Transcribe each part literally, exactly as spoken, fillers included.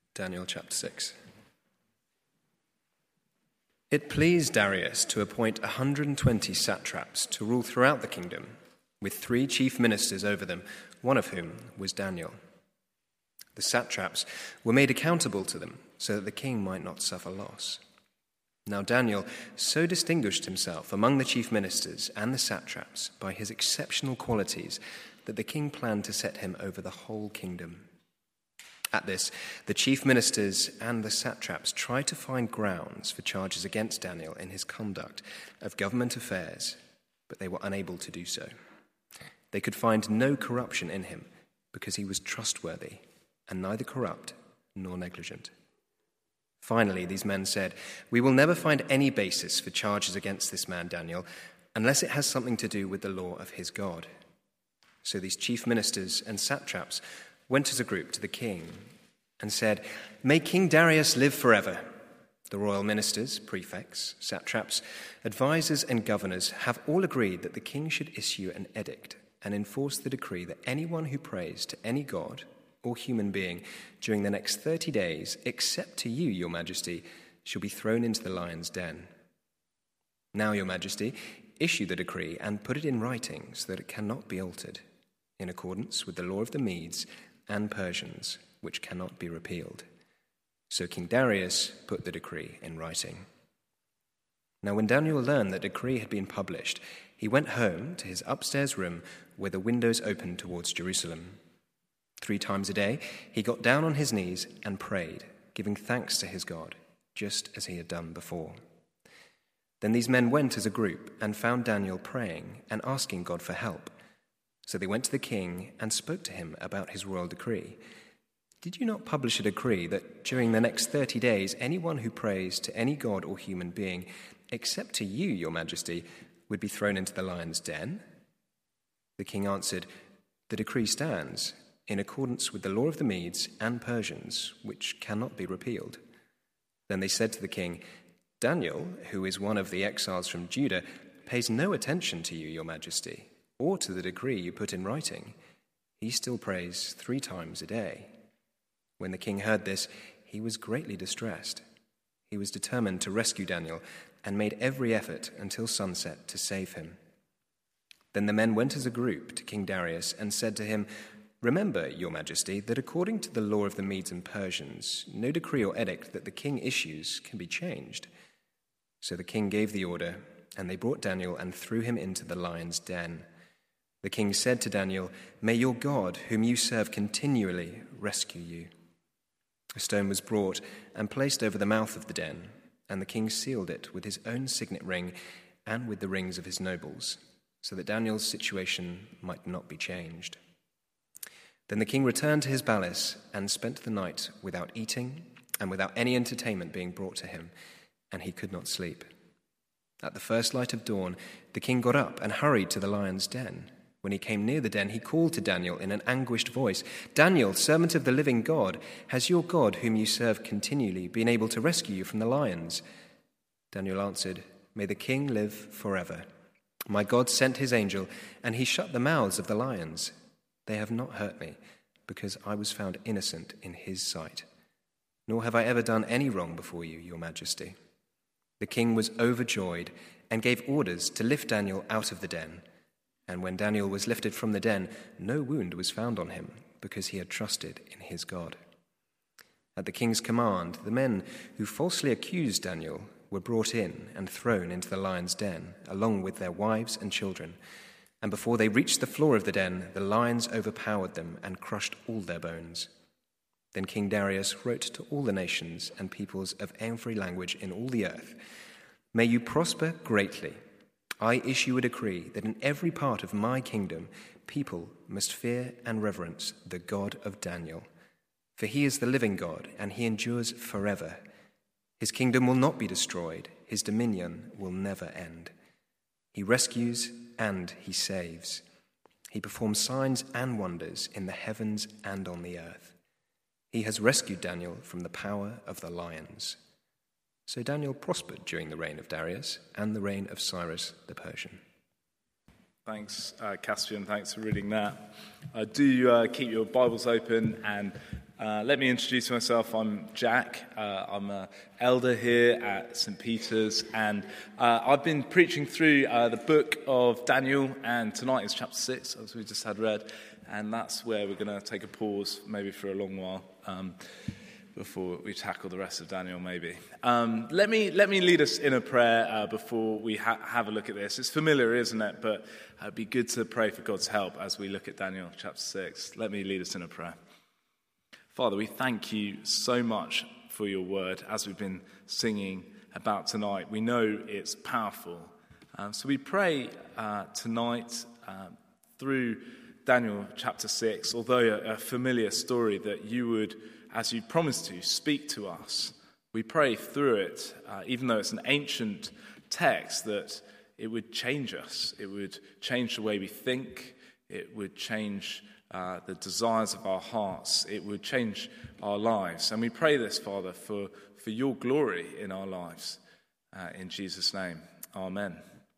Daniel chapter six. It pleased Darius to appoint one hundred twenty satraps to rule throughout the kingdom, with three chief ministers over them, one of whom was Daniel. The satraps were made accountable to them, so that the king might not suffer loss. Now Daniel so distinguished himself among the chief ministers and the satraps by his exceptional qualities that the king planned to set him over the whole kingdom. At this, the chief ministers and the satraps tried to find grounds for charges against Daniel in his conduct of government affairs, but they were unable to do so. They could find no corruption in him because he was trustworthy and neither corrupt nor negligent. Finally, these men said, "We will never find any basis for charges against this man Daniel unless it has something to do with the law of his God." So these chief ministers and satraps went as a group to the king and said, "May King Darius live forever." The royal ministers, prefects, satraps, advisors, and governors have all agreed that the king should issue an edict and enforce the decree that anyone who prays to any god or human being during the next thirty days, except to you, your majesty, shall be thrown into the lion's den. Now, your majesty, issue the decree and put it in writing so that it cannot be altered, in accordance with the law of the Medes and Persians, which cannot be repealed. So King Darius put the decree in writing. Now when Daniel learned that the decree had been published, he went home to his upstairs room where the windows opened towards Jerusalem. Three times a day he got down on his knees and prayed, giving thanks to his God, just as he had done before. Then these men went as a group and found Daniel praying and asking God for help. So they went to the king and spoke to him about his royal decree. "Did you not publish a decree that during the next thirty days anyone who prays to any god or human being, except to you, your majesty, would be thrown into the lion's den?" The king answered, "The decree stands, in accordance with the law of the Medes and Persians, which cannot be repealed." Then they said to the king, "Daniel, who is one of the exiles from Judah, pays no attention to you, your majesty, or to the decree you put in writing. He still prays three times a day." When the king heard this, he was greatly distressed. He was determined to rescue Daniel and made every effort until sunset to save him. Then the men went as a group to King Darius and said to him, "Remember, your majesty, that according to the law of the Medes and Persians, no decree or edict that the king issues can be changed." So the king gave the order, and they brought Daniel and threw him into the lion's den. The king said to Daniel, "May your God, whom you serve continually, rescue you." A stone was brought and placed over the mouth of the den, and the king sealed it with his own signet ring and with the rings of his nobles, so that Daniel's situation might not be changed. Then the king returned to his palace and spent the night without eating and without any entertainment being brought to him, and he could not sleep. At the first light of dawn, the king got up and hurried to the lion's den. When he came near the den, he called to Daniel in an anguished voice, "Daniel, servant of the living God, has your God, whom you serve continually, been able to rescue you from the lions?" Daniel answered, "May the king live forever. My God sent his angel, and he shut the mouths of the lions. They have not hurt me, because I was found innocent in his sight. Nor have I ever done any wrong before you, your majesty." The king was overjoyed and gave orders to lift Daniel out of the den. And when Daniel was lifted from the den, no wound was found on him, because he had trusted in his God. At the king's command, the men who falsely accused Daniel were brought in and thrown into the lion's den, along with their wives and children. And before they reached the floor of the den, the lions overpowered them and crushed all their bones. Then King Darius wrote to all the nations and peoples of every language in all the earth, "May you prosper greatly. I issue a decree that in every part of my kingdom, people must fear and reverence the God of Daniel. For he is the living God, and he endures forever. His kingdom will not be destroyed. His dominion will never end. He rescues and he saves. He performs signs and wonders in the heavens and on the earth. He has rescued Daniel from the power of the lions." So Daniel prospered during the reign of Darius and the reign of Cyrus the Persian. Thanks, uh, Caspian. Thanks for reading that. Uh, do uh, keep your Bibles open and Uh, let me introduce myself. I'm Jack. Uh, I'm an elder here at Saint Peter's, and uh, I've been preaching through uh, the book of Daniel, and tonight is chapter six, as we just had read, and that's where we're going to take a pause, maybe for a long while, um, before we tackle the rest of Daniel, maybe. Um, let me let me lead us in a prayer uh, before we ha- have a look at this. It's familiar, isn't it? But it'd be good to pray for God's help as we look at Daniel chapter six. Let me lead us in a prayer. Father, we thank you so much for your word as we've been singing about tonight. We know it's powerful. Um, so we pray uh, tonight uh, through Daniel chapter six, although a, a familiar story, that you would, as you promised to, speak to us. We pray through it, uh, even though it's an ancient text, that it would change us. It would change the way we think. It would change Uh, the desires of our hearts. It would change our lives. And we pray this, Father, for, for your glory in our lives. Uh, in Jesus' name, amen.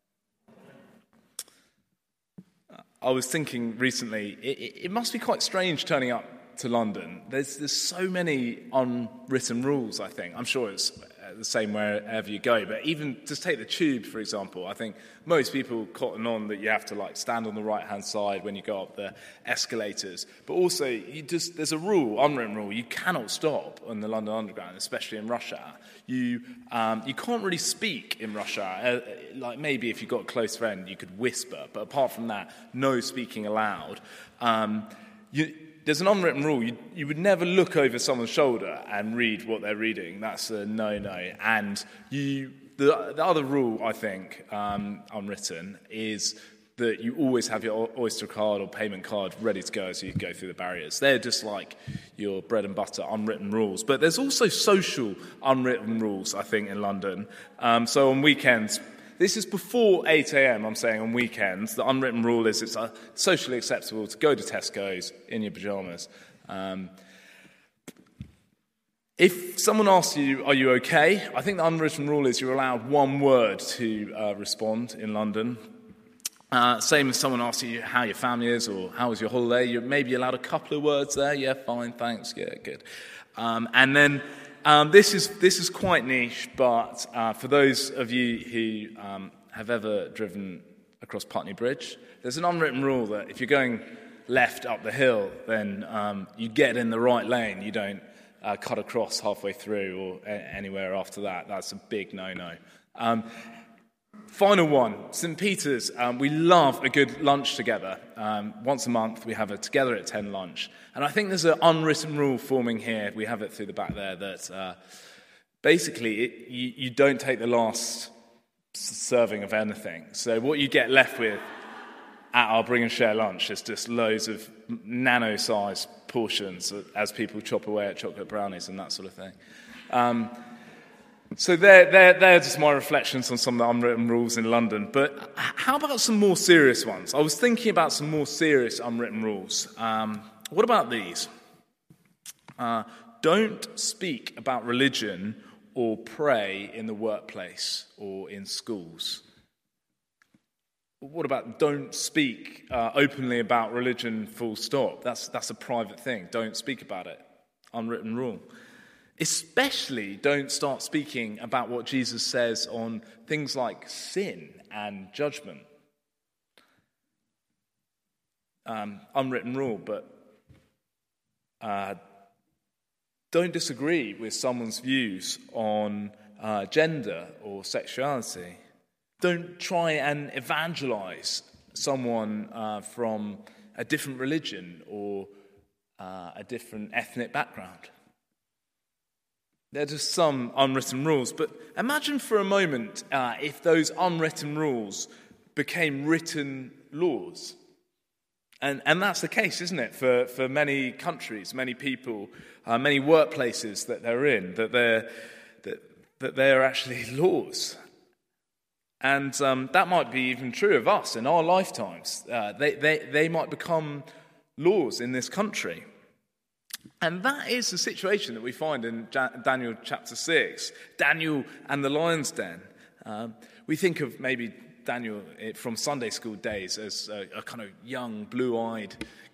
Uh, I was thinking recently, it, it must be quite strange turning up to London. There's, there's so many unwritten rules, I think. I'm sure it's the same wherever you go, but even just take the tube, for example. I think most people cotton on that you have to like stand on the right hand side when you go up the escalators, but also you just there's a rule, unwritten rule, you cannot stop on the London Underground, especially in rush hour. You um, you can't really speak in rush hour. Uh, like maybe if you've got a close friend you could whisper, but apart from that, no speaking allowed. Um, you There's an unwritten rule. You, you would never look over someone's shoulder and read what they're reading. That's a no-no. And you, the, the other rule, I think, um, unwritten, is that you always have your Oyster card or payment card ready to go as you go through the barriers. They're just like your bread and butter unwritten rules. But there's also social unwritten rules, I think, in London. Um, so on weekends, this is before eight a.m, I'm saying, on weekends. The unwritten rule is it's uh, socially acceptable to go to Tesco's in your pyjamas. Um, if someone asks you, are you okay? I think the unwritten rule is you're allowed one word to uh, respond in London. Uh, same as someone asks you how your family is or how was your holiday. You're maybe allowed a couple of words there. Yeah, fine, thanks, yeah, good. Um, and then... Um, this is this is quite niche, but uh, for those of you who um, have ever driven across Putney Bridge, there's an unwritten rule that if you're going left up the hill, then um, you get in the right lane. You don't uh, cut across halfway through or a- anywhere after that. That's a big no-no. Um, Final one, Saint Peter's. Um, we love a good lunch together. Um, once a month, we have a together at ten lunch. And I think there's an unwritten rule forming here. We have it through the back there that uh, basically it, you, you don't take the last serving of anything. So what you get left with at our bring and share lunch is just loads of nano-sized portions as people chop away at chocolate brownies and that sort of thing. Um, So they're, they're, they're just my reflections on some of the unwritten rules in London. But how about some more serious ones? I was thinking about some more serious unwritten rules. Um, what about these? Uh, don't speak about religion or pray in the workplace or in schools. What about don't speak uh, openly about religion, full stop? That's, that's a private thing. Don't speak about it. Unwritten rule. Especially don't start speaking about what Jesus says on things like sin and judgment. Um, unwritten rule, but uh, don't disagree with someone's views on uh, gender or sexuality. Don't try and evangelize someone uh, from a different religion or uh, a different ethnic background. They're just some unwritten rules. But imagine for a moment uh, if those unwritten rules became written laws. And and that's the case, isn't it, for, for many countries, many people, uh, many workplaces that they're in, that they're, that, that they're actually laws. And um, that might be even true of us in our lifetimes. Uh, they, they, they might become laws in this country. And that is the situation that we find in Daniel chapter six. Daniel and the lion's den. Um, we think of maybe Daniel from Sunday school days as a, a kind of young, blue-eyed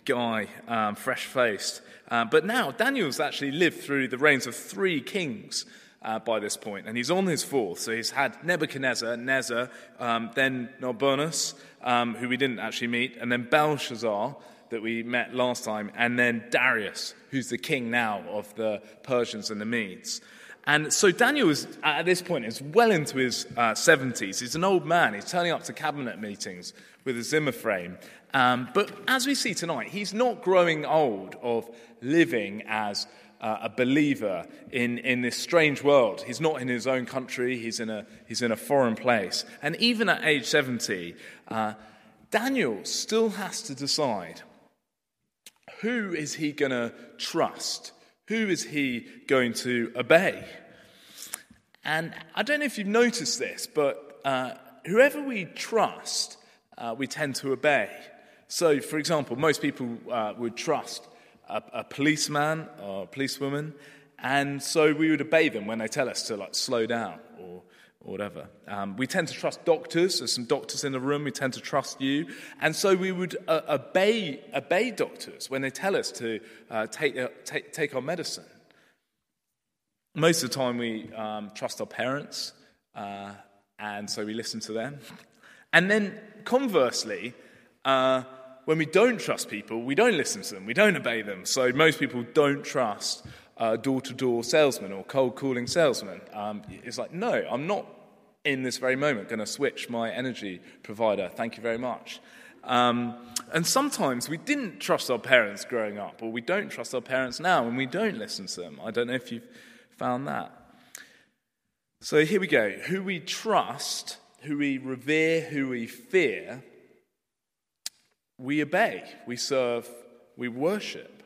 guy, um, fresh-faced. Uh, but now Daniel's actually lived through the reigns of three kings uh, by this point, and he's on his fourth. So he's had Nebuchadnezzar, Nezzar, um, then Narbonus, um, who we didn't actually meet, and then Belshazzar, that we met last time, and then Darius, who's the king now of the Persians and the Medes. And so Daniel is, at this point, is well into his uh, seventies. He's an old man. He's turning up to cabinet meetings with a Zimmer frame. Um, but as we see tonight, he's not growing old of living as uh, a believer in, in this strange world. He's not in his own country. He's in a, he's in a foreign place. And even at age seventy, uh, Daniel still has to decide, who is he going to trust? Who is he going to obey? And I don't know if you've noticed this, but uh, whoever we trust, uh, we tend to obey. So, for example, most people uh, would trust a, a policeman or a policewoman, and so we would obey them when they tell us to like slow down or, or whatever. Um, we tend to trust doctors. There's some doctors in the room. We tend to trust you, and so we would uh, obey obey doctors when they tell us to uh, take, uh, take take our medicine. Most of the time, we um, trust our parents, uh, and so we listen to them. And then, conversely, uh, when we don't trust people, we don't listen to them. We don't obey them. So most people don't trust uh, door-to-door salesmen or cold-calling salesmen. Um, it's like, no, I'm not in this very moment going to switch my energy provider. Thank you very much. Um, and sometimes we didn't trust our parents growing up, or we don't trust our parents now, and we don't listen to them. I don't know if you've found that. So here we go. Who we trust, who we revere, who we fear, we obey, we serve, we worship.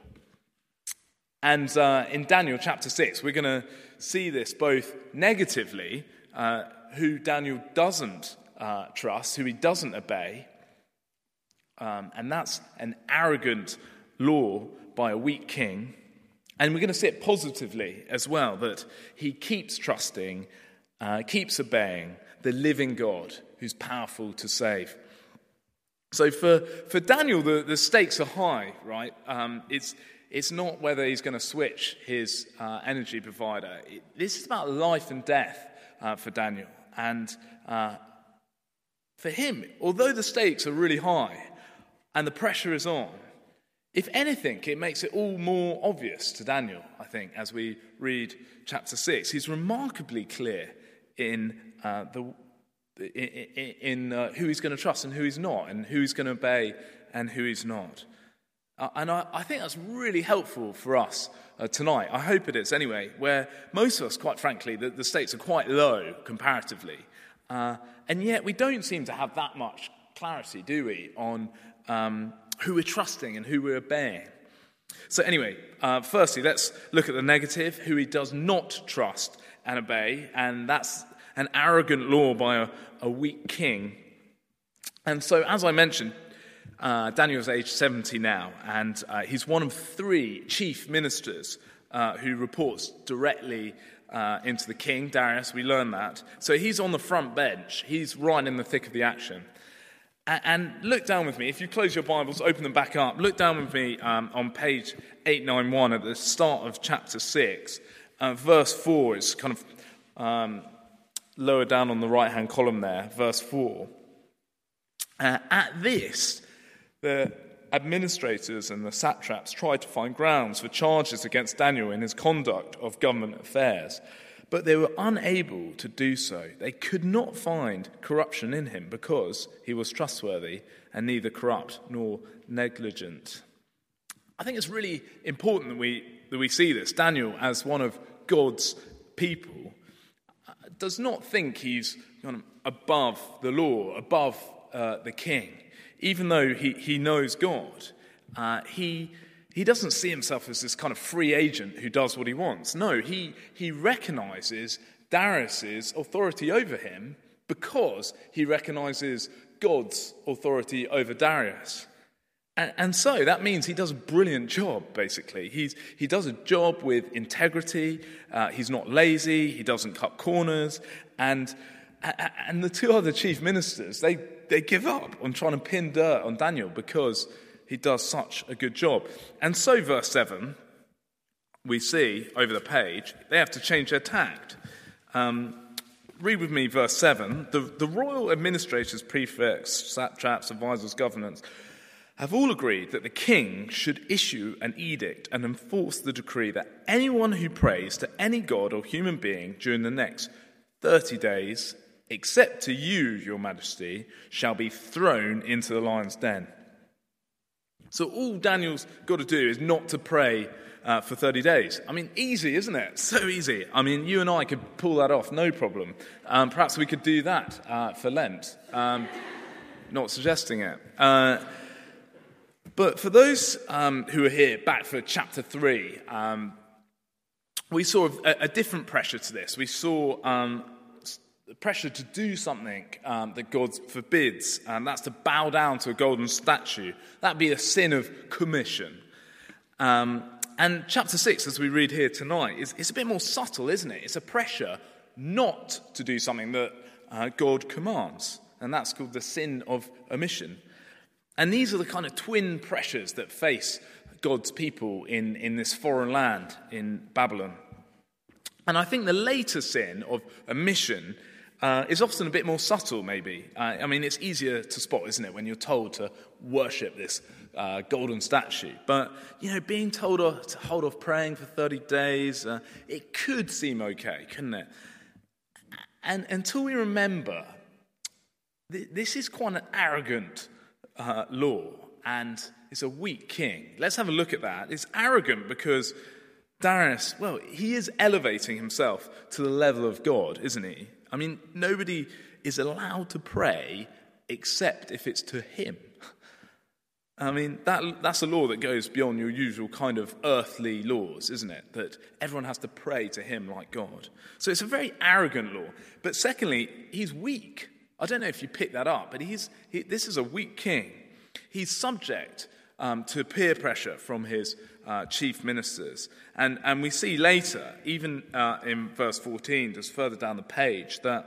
And uh, in Daniel chapter six, we're going to see this both negatively, uh, who Daniel doesn't uh, trust, who he doesn't obey, um, and that's an arrogant law by a weak king. And we're going to see it positively as well, that he keeps trusting, uh, keeps obeying the living God who's powerful to save. So for, for Daniel, the, the stakes are high, right? Um, it's, it's not whether he's going to switch his uh, energy provider. It, this is about life and death uh, for Daniel. And uh, for him, although the stakes are really high and the pressure is on, if anything, it makes it all more obvious to Daniel, I think, as we read chapter six. He's remarkably clear in uh, the in, in uh, who he's going to trust and who he's not, and who he's going to obey and who he's not. Uh, and I, I think that's really helpful for us uh, tonight. I hope it is anyway, where most of us, quite frankly, the, the stakes are quite low comparatively. Uh, and yet we don't seem to have that much clarity, do we, on Um, who we're trusting and who we're obeying. So anyway, uh, firstly, let's look at the negative, who he does not trust and obey, and that's an arrogant law by a, a weak king. And so, as I mentioned, uh, Daniel's age seventy now, and uh, he's one of three chief ministers uh, who reports directly uh, into the king, Darius. We learn that. So he's on the front bench. He's right in the thick of the action. And look down with me, if you close your Bibles, open them back up, look down with me um, on page eight ninety-one at the start of chapter six. Uh, verse four is kind of um, lower down on the right-hand column there, verse four. Uh, at this, the administrators and the satraps tried to find grounds for charges against Daniel in his conduct of government affairs, but they were unable to do so. They could not find corruption in him because he was trustworthy and neither corrupt nor negligent. I think it's really important that we that we see this. Daniel, as one of God's people, does not think he's kind of above the law, above uh, the king. Even though he, he knows God, uh, he... He doesn't see himself as this kind of free agent who does what he wants. No, he, he recognizes Darius's authority over him because he recognizes God's authority over Darius. And, and so that means he does a brilliant job, basically. He's, he does a job with integrity. Uh, he's not lazy. He doesn't cut corners. And, and the two other chief ministers, they, they give up on trying to pin dirt on Daniel because he does such a good job. And so, verse seven, we see over the page, they have to change their tact. Um, read with me verse seven. The, the royal administrators, prefects, satraps, advisors, governors have all agreed that the king should issue an edict and enforce the decree that anyone who prays to any god or human being during the next thirty days, except to you, your majesty, shall be thrown into the lion's den. So all Daniel's got to do is not to pray uh, for thirty days. I mean, easy, isn't it? So easy. I mean, you and I could pull that off, no problem. Um, perhaps we could do that uh, for Lent. Um, not suggesting it. Uh, But for those um, who are here, back for chapter three, um, we saw a, a different pressure to this. We saw um, the pressure to do something um, that God forbids, and that's to bow down to a golden statue. That'd be a sin of commission. Um, and chapter six, as we read here tonight, is, is a bit more subtle, isn't it? It's a pressure not to do something that uh, God commands, and that's called the sin of omission. And these are the kind of twin pressures that face God's people in, in this foreign land, in Babylon. And I think the later sin of omission uh, is often a bit more subtle, maybe. Uh, I mean, it's easier to spot, isn't it, when you're told to worship this uh, golden statue. But, you know, being told to hold off praying for thirty days, uh, it could seem okay, couldn't it? And until we remember, th- this is quite an arrogant Uh, law, and it's a weak king. Let's have a look at that. It's arrogant because Darius, well, he is elevating himself to the level of God, isn't he? I mean, nobody is allowed to pray except if it's to him. I mean, that that's a law that goes beyond your usual kind of earthly laws, isn't it? That everyone has to pray to him like God. So it's a very arrogant law. But secondly, he's weak. I don't know if you picked that up, but he's he, this is a weak king. He's subject um, to peer pressure from his uh, chief ministers. And, and we see later, even uh, in verse fourteen, just further down the page, that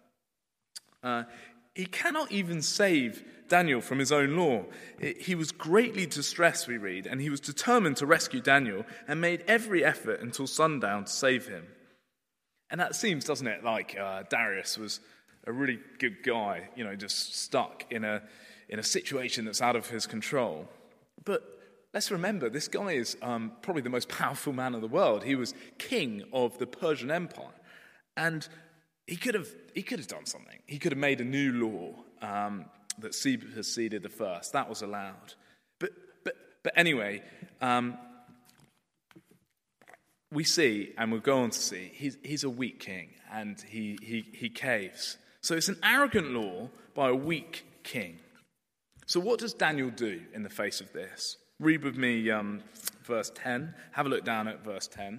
uh, he cannot even save Daniel from his own law. He was greatly distressed, we read, and he was determined to rescue Daniel and made every effort until sundown to save him. And that seems, doesn't it, like uh, Darius was a really good guy, you know, just stuck in a in a situation that's out of his control. But let's remember, this guy is um, probably the most powerful man of the world. He was king of the Persian Empire, and he could have he could have done something. He could have made a new law um, that superseded the first. That was allowed. But but but anyway, um, we see, and we'll go on to see, he's he's a weak king, and he he he caves. So it's an arrogant law by a weak king. So what does Daniel do in the face of this? Read with me um, verse ten. Have a look down at verse ten.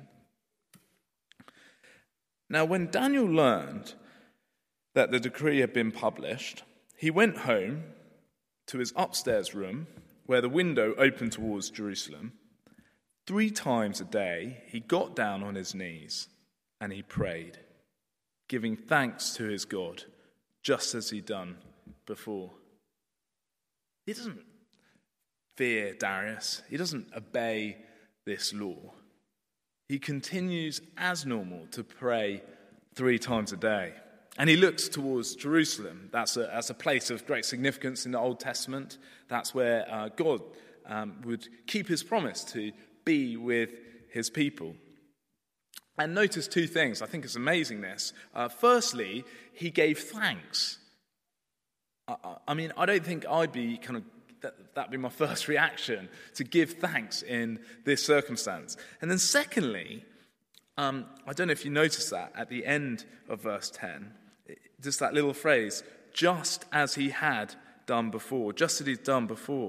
Now, when Daniel learned that the decree had been published, he went home to his upstairs room, where the window opened towards Jerusalem. Three times a day, he got down on his knees and he prayed, giving thanks to his God, just as he'd done before. He doesn't fear Darius. He doesn't obey this law. He continues as normal to pray three times a day. And he looks towards Jerusalem. That's a, that's a place of great significance in the Old Testament. That's where uh, God um, would keep his promise to be with his people. And notice two things. I think it's amazing this. Uh, firstly, he gave thanks. I, I mean, I don't think I'd be kind of, that, that'd be my first reaction, to give thanks in this circumstance. And then secondly, um, I don't know if you noticed that at the end of verse ten, just that little phrase, just as he had done before, just as he'd done before.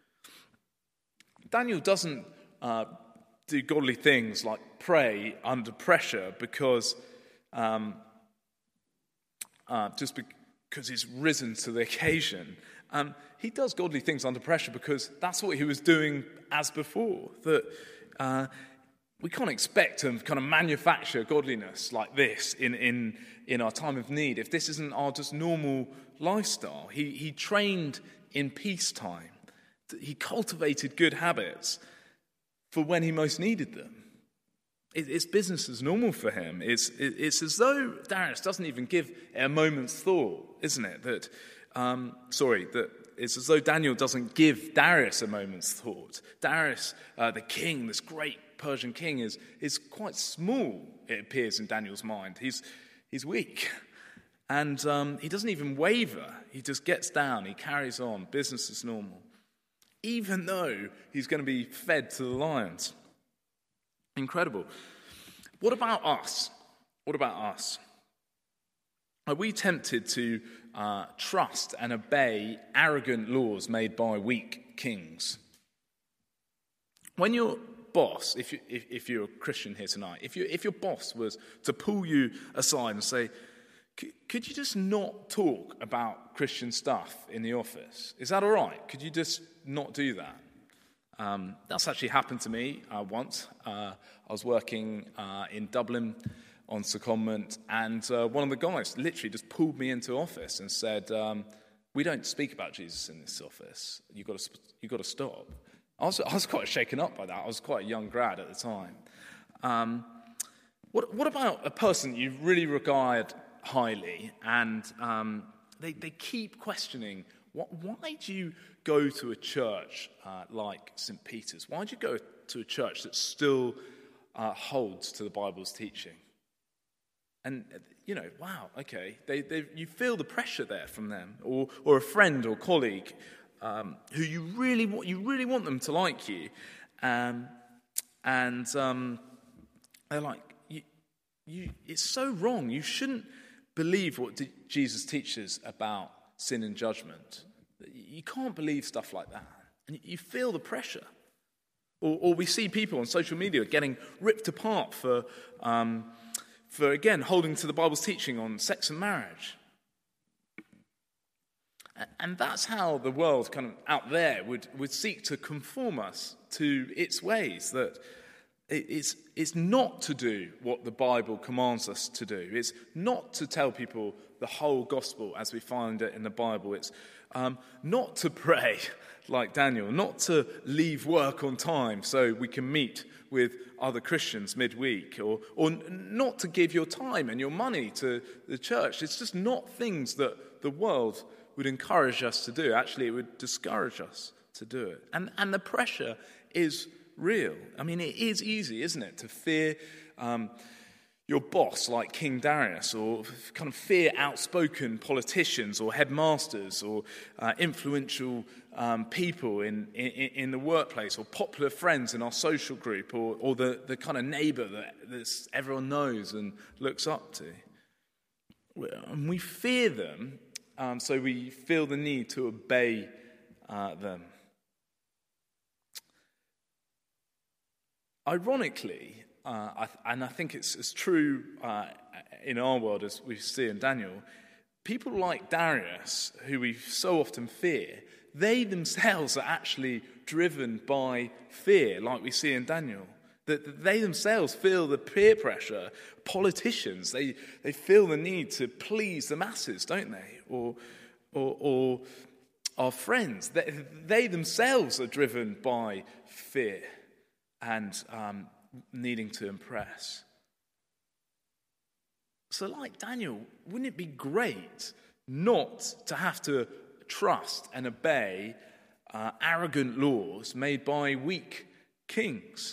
Daniel doesn't uh, do godly things like pray under pressure because um, uh, just because he's risen to the occasion. Um, he does godly things under pressure because that's what he was doing as before. That uh, we can't expect to kind of manufacture godliness like this in, in, in our time of need if this isn't our just normal lifestyle. He, he trained in peacetime He cultivated good habits for when he most needed them. It's business as normal for him. It's, it's as though Darius doesn't even give it a moment's thought, isn't it? That, um, sorry, that it's as though Daniel doesn't give Darius a moment's thought. Darius, uh, the king, this great Persian king, is, is quite small, it appears in Daniel's mind. He's, he's weak. And um, he doesn't even waver. He just gets down. He carries on. Business as normal. Even though he's going to be fed to the lions. Incredible. What about us? What about us? Are we tempted to uh, trust and obey arrogant laws made by weak kings? When your boss, if, you, if, if you're a Christian here tonight, if, you, if your boss was to pull you aside and say, could you just not talk about Christian stuff in the office? Is that all right? Could you just not do that? Um, that's actually happened to me uh, once. Uh, I was working uh, in Dublin on secondment, and uh, one of the guys literally just pulled me into office and said, um, "We don't speak about Jesus in this office. You've got to, you've got to stop." I was, I was quite shaken up by that. I was quite a young grad at the time. Um, what, what about a person you really regard highly, and um, they, they keep questioning, what, why do you go to a church uh, like Saint Peter's? Why do you go to a church that still uh, holds to the Bible's teaching? And, you know, wow, okay, they, they, you feel the pressure there from them, or, or a friend or colleague um, who you really want, you really want them to like you, um, and um, they're like, you, you, it's so wrong. You shouldn't believe what Jesus teaches about sin and judgment. You can't believe stuff like that. And you feel the pressure. Or, or we see people on social media getting ripped apart for, um, for, again, holding to the Bible's teaching on sex and marriage. And that's how the world kind of out there would, would seek to conform us to its ways, that it's, it's not to do what the Bible commands us to do. It's not to tell people the whole gospel as we find it in the Bible. It's um, not to pray like Daniel, not to leave work on time so we can meet with other Christians midweek, or, or not to give your time and your money to the church. It's just not things that the world would encourage us to do. Actually, it would discourage us to do it. And, and the pressure is real. I mean, it is easy, isn't it, to fear um, your boss like King Darius, or kind of fear outspoken politicians or headmasters, or uh, influential um, people in, in, in the workplace, or popular friends in our social group, or, or the, the kind of neighbour that that's everyone knows and looks up to. And we fear them, um, so we feel the need to obey uh, them. Ironically, uh, I th- and I think it's as true uh, in our world as we see in Daniel, people like Darius, who we so often fear, they themselves are actually driven by fear, like we see in Daniel. That they themselves feel the peer pressure. Politicians, they, they feel the need to please the masses, don't they? Or, or, or our friends, they, they themselves are driven by fear and um, needing to impress. So like Daniel, wouldn't it be great not to have to trust and obey uh, arrogant laws made by weak kings?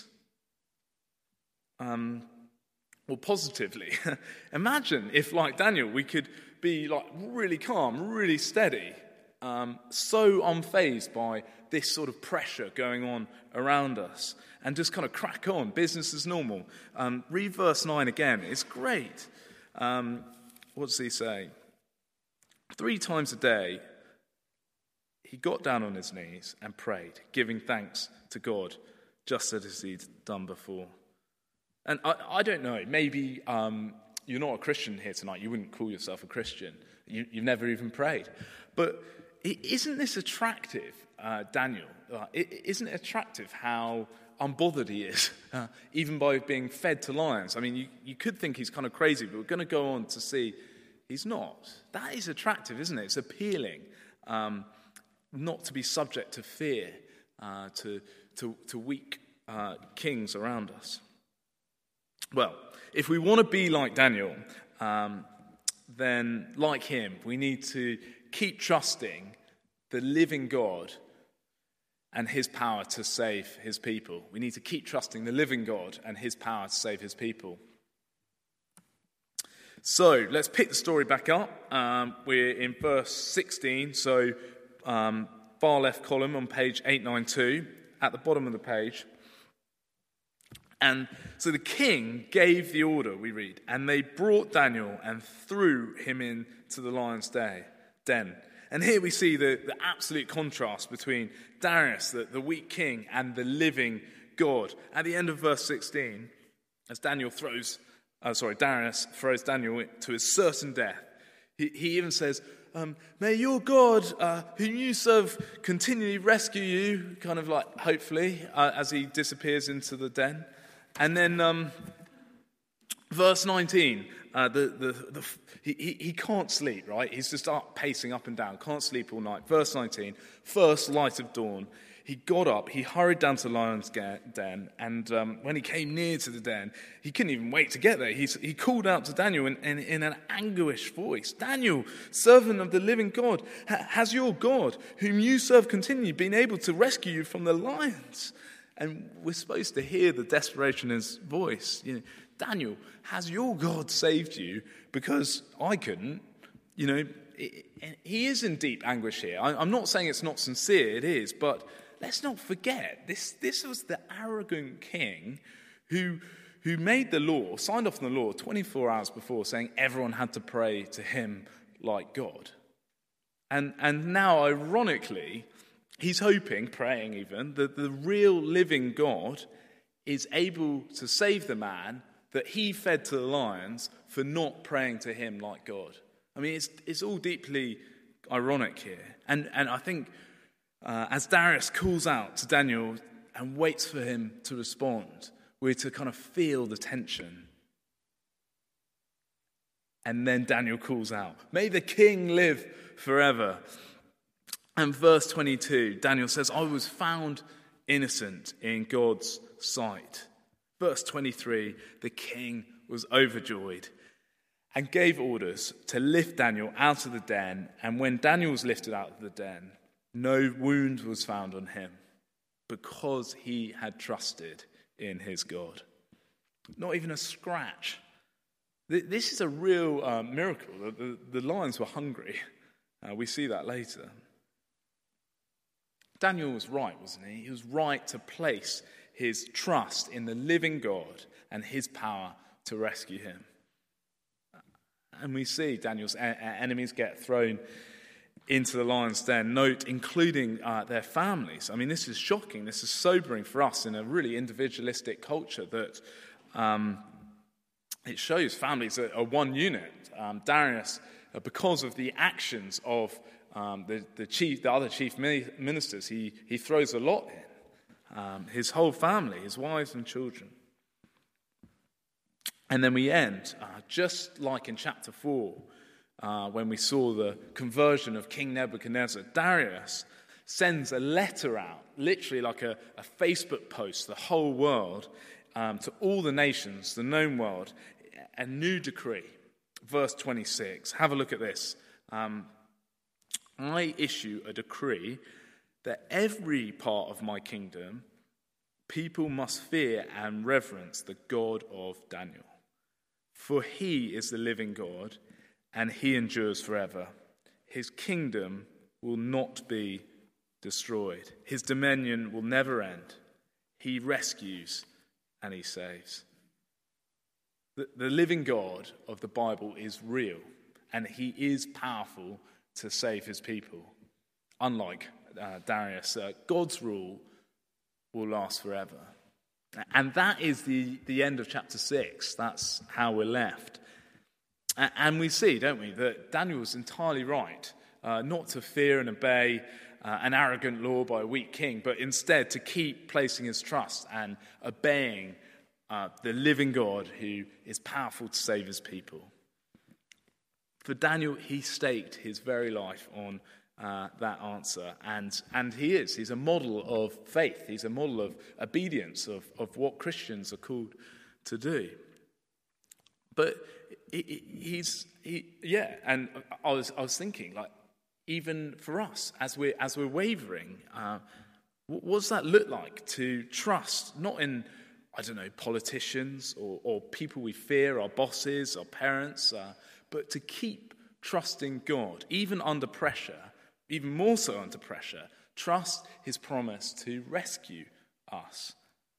Um, or positively, imagine if, like Daniel, we could be like really calm, really steady, um, so unfazed by this sort of pressure going on around us, and just kind of crack on, business as normal. Um, read verse nine again. It's great. Um, what does he say? Three times a day, he got down on his knees and prayed, giving thanks to God, just as he'd done before. And I, I don't know, maybe um, you're not a Christian here tonight. You wouldn't call yourself a Christian. You, you've never even prayed. But isn't this attractive, uh, Daniel? Uh, isn't it attractive how unbothered he is, uh, even by being fed to lions? I mean, you, you could think he's kind of crazy, but we're going to go on to see he's not. That is attractive, isn't it? It's appealing um, not to be subject to fear. uh, to, to, to weak uh, kings around us. Well, if we want to be like Daniel, um, then like him, we need to keep trusting the living God and his power to save his people. We need to keep trusting the living God and his power to save his people. So let's pick the story back up. Um, we're in verse sixteen, so um, far left column on page eight ninety-two, at the bottom of the page. And so the king gave the order, we read, and they brought Daniel and threw him into the lion's den. And here we see the, the absolute contrast between Darius, the, the weak king, and the living God. At the end of verse sixteen, as Daniel throws, uh, sorry, Darius throws Daniel to his certain death, he, he even says, um, may your God, uh, whom you serve, continually rescue you, kind of like, hopefully, uh, as he disappears into the den. And then um, verse nineteen, uh, the, the, the, he, he can't sleep, right? He's just up, pacing up and down, can't sleep all night. Verse nineteen, first light of dawn, he got up, he hurried down to the lion's den, and um, when he came near to the den, he couldn't even wait to get there. He, he called out to Daniel in, in, in an anguished voice, Daniel, servant of the living God, has your God, whom you serve continually, been able to rescue you from the lions? And we're supposed to hear the desperation in his voice. You know, Daniel, has your God saved you? Because I couldn't. You know, it, it, he is in deep anguish here. I, I'm not saying it's not sincere, it is. But let's not forget, this, this was the arrogant king who, who made the law, signed off on the law twenty-four hours before, saying everyone had to pray to him like God. And, and now, ironically, he's hoping, praying even, that the real living God is able to save the man that he fed to the lions for not praying to him like God. I mean, it's it's all deeply ironic here. And, and I think uh, as Darius calls out to Daniel and waits for him to respond, we're to kind of feel the tension. And then Daniel calls out, may the king live forever. And verse twenty-two, Daniel says, I was found innocent in God's sight. Verse twenty-three, the king was overjoyed and gave orders to lift Daniel out of the den. And when Daniel was lifted out of the den, no wound was found on him because he had trusted in his God. Not even a scratch. This is a real uh, miracle. The, the, the lions were hungry. Uh, we see that later. Daniel was right, wasn't he? He was right to place his trust in the living God and his power to rescue him. And we see Daniel's enemies get thrown into the lion's den, note, including uh, their families. I mean, this is shocking. This is sobering for us in a really individualistic culture that um, it shows families are, are one unit. Um, Darius, uh, because of the actions of Um, the, the chief, the other chief ministers, he, he throws a lot in. Um, his whole family, his wives and children. And then we end, uh, just like in chapter four, uh, when we saw the conversion of King Nebuchadnezzar. Darius sends a letter out, literally like a, a Facebook post, to the whole world, um, to all the nations, the known world, a new decree. Verse twenty-six, have a look at this. Um, I issue a decree that every part of my kingdom, people must fear and reverence the God of Daniel. For he is the living God, and he endures forever. His kingdom will not be destroyed. His dominion will never end. He rescues and he saves. The, the living God of the Bible is real, and he is powerful to save his people. Unlike uh, Darius, uh, God's rule will last forever. And that is the, the end of chapter six. That's how we're left. And we see, don't we, that Daniel was entirely right, uh, not to fear and obey uh, an arrogant law by a weak king, but instead to keep placing his trust and obeying uh, the living God who is powerful to save his people. For Daniel, he staked his very life on uh, that answer. And, and he is. He's a model of faith. He's a model of obedience, of, of what Christians are called to do. But he, he's, he, yeah, and I was, I was thinking, like, even for us, as we're, as we're wavering, uh, what does that look like to trust, not in, I don't know, politicians or, or people we fear, our bosses, our parents, uh, but to keep trusting God, even under pressure, even more so under pressure, trust his promise to rescue us.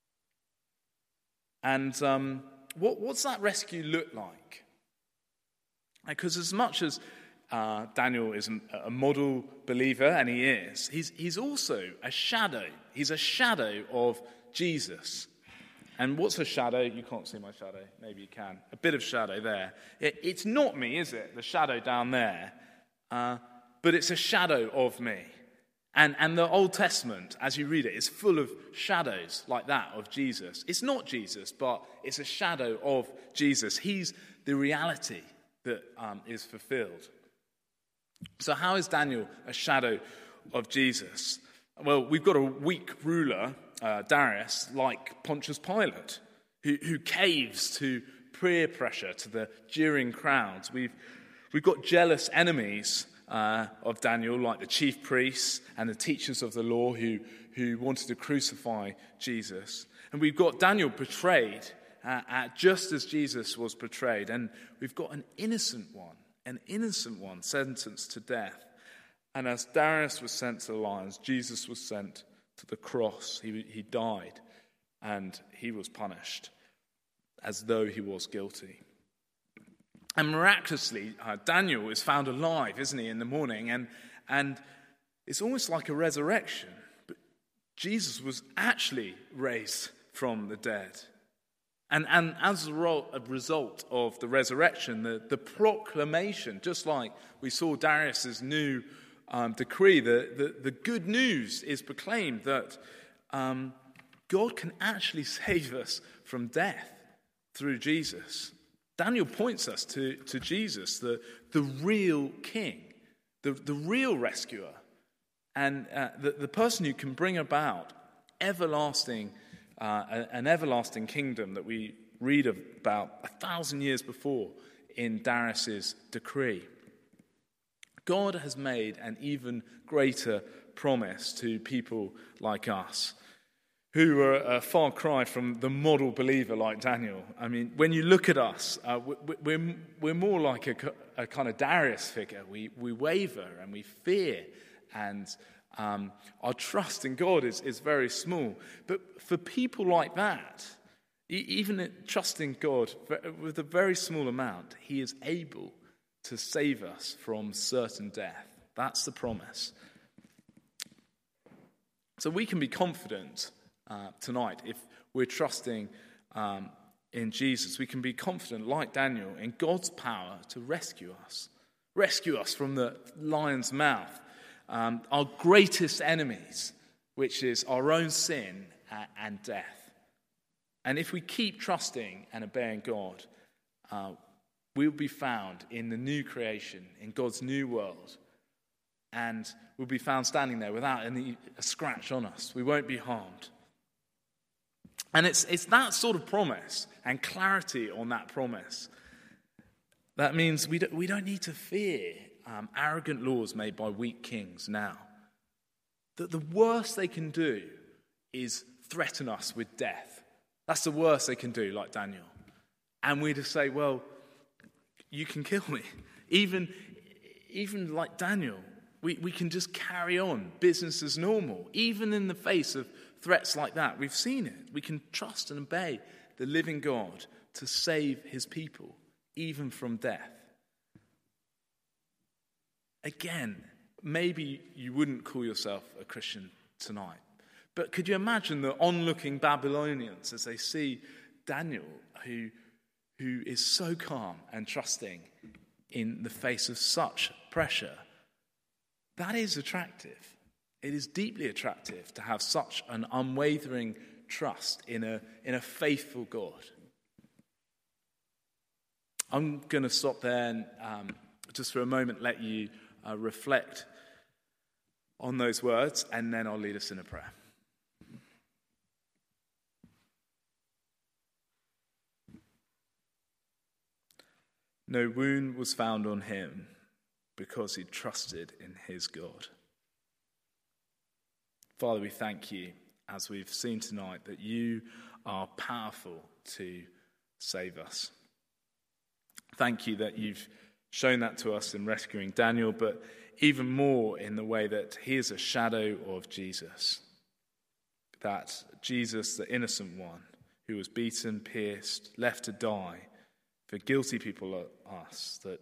And um, what, what's that rescue look like? Because as much as Uh, Daniel is a model believer, and he is. He's, he's also a shadow. He's a shadow of Jesus. And what's a shadow? You can't see my shadow. Maybe you can. A bit of shadow there. It, it's not me, is it? The shadow down there. Uh, but it's a shadow of me. And, and the Old Testament, as you read it, is full of shadows like that of Jesus. It's not Jesus, but it's a shadow of Jesus. He's the reality that um, is fulfilled. So how is Daniel a shadow of Jesus? Well, we've got a weak ruler, uh, Darius, like Pontius Pilate, who, who caves to peer pressure, to the jeering crowds. We've, we've got jealous enemies uh, of Daniel, like the chief priests and the teachers of the law who, who wanted to crucify Jesus. And we've got Daniel betrayed uh, at just as Jesus was betrayed. And we've got an innocent one. An innocent one sentenced to death. And as Darius was sent to the lions, Jesus was sent to the cross. He, he died and he was punished as though he was guilty. And miraculously, uh, Daniel is found alive, isn't he, in the morning? And, and it's almost like a resurrection. But Jesus was actually raised from the dead. And, and as a result of the resurrection, the, the proclamation, just like we saw Darius's new um, decree, the, the, the good news is proclaimed that um, God can actually save us from death through Jesus. Daniel points us to, to Jesus, the, the real king, the, the real rescuer, and uh, the, the person who can bring about everlasting Uh, an everlasting kingdom that we read about a thousand years before in Darius's decree. God has made an even greater promise to people like us, who are a far cry from the model believer like Daniel. I mean, when you look at us, uh, we're, we're more like a, a kind of Darius figure. We, we waver and we fear, and Um, our trust in God is, is very small. But for people like that, e- even trusting God with a very small amount, he is able to save us from certain death. That's the promise. So we can be confident uh, tonight if we're trusting um, in Jesus. We can be confident, like Daniel, in God's power to rescue us. Rescue us from the lion's mouth. Um, our greatest enemies, which is our own sin and death. And if we keep trusting and obeying God, uh, we'll be found in the new creation, in God's new world. And we'll be found standing there without any a scratch on us. We won't be harmed. And it's, it's that sort of promise and clarity on that promise that means we don't, we don't need to fear Um, arrogant laws made by weak kings now. That the worst they can do is threaten us with death. That's the worst they can do, like Daniel. And we just say, well, you can kill me. Even, even like Daniel, we, we can just carry on business as normal. Even in the face of threats like that, we've seen it. We can trust and obey the living God to save his people, even from death. Again, maybe you wouldn't call yourself a Christian tonight, but could you imagine the onlooking Babylonians as they see Daniel, who, who is so calm and trusting in the face of such pressure? That is attractive. It is deeply attractive to have such an unwavering trust in a, in a faithful God. I'm going to stop there and um, just for a moment let you Uh, reflect on those words, and then I'll lead us in a prayer. No wound was found on him because he trusted in his God. Father, we thank you, as we've seen tonight, that you are powerful to save us. Thank you that you've shown that to us in rescuing Daniel, but even more in the way that he is a shadow of Jesus. That Jesus, the innocent one, who was beaten, pierced, left to die for guilty people like us, that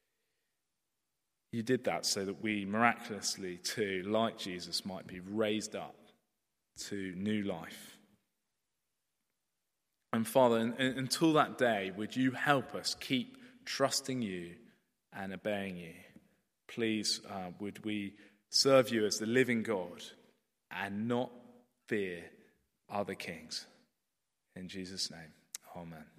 you did that so that we miraculously too, like Jesus, might be raised up to new life. And Father, in, in, until that day, would you help us keep trusting you and obeying you? Please, uh, would we serve you as the living God and not fear other kings? In Jesus' name, amen.